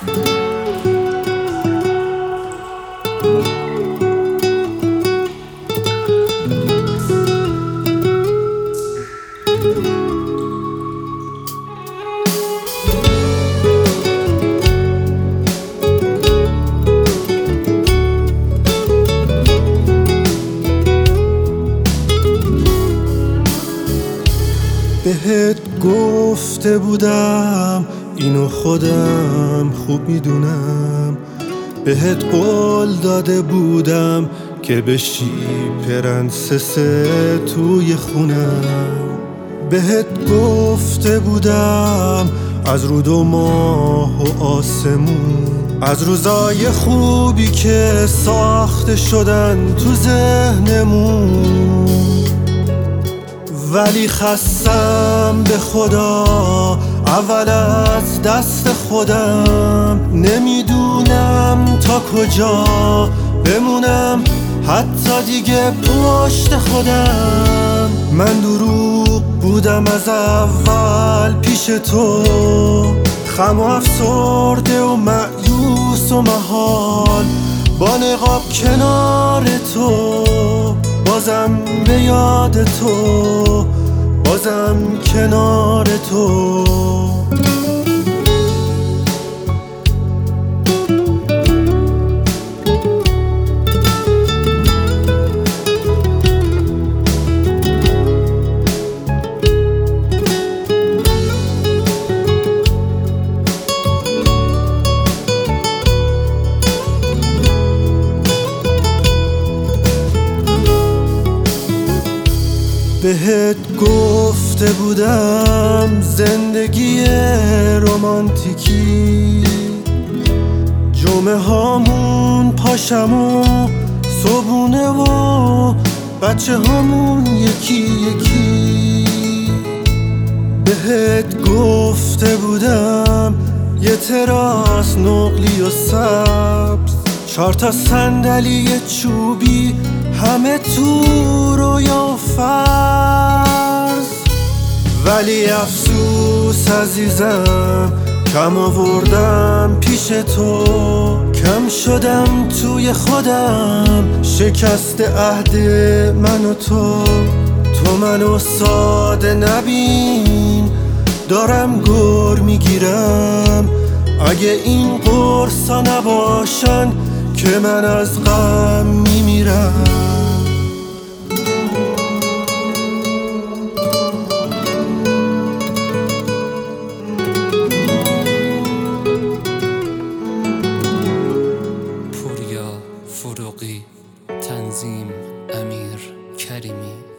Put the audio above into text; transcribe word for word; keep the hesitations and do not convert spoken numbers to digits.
بهت گفته بودم اینو خودم خوب میدونم، بهت قول داده بودم که بشی پرنسس توی خونم. بهت گفته بودم از رود و ماه و آسمون، از روزای خوبی که ساخته شدن تو ذهنمون. ولی خستم به خدا اول از دست خودم، نمیدونم تا کجا بمونم حتی دیگه پشت خودم. من دروغ بودم از اول پیش تو، خم و افسرده و مایوس و محال، با نقاب کنار تو بازم به یاد تو، بازم کنار تو. بهت گفته بودم زندگی رمانتیکی، جمعه هامون پاشم و صبونه و بچه هامون یکی یکی. بهت گفته بودم یه تراس نقلی و سبز، چهار تا صندلی چوبی همه تو رویا و فرض. ولی افسوس عزیزم کم آوردم پیش تو، کم شدم توی خودم، شکست عهد من و تو. تو منو ساده نبین دارم گر میگیرم، اگه این قرصا نباشن که من از غم میمیرم. پوریا فروغی، تنظیم امیر کریمی.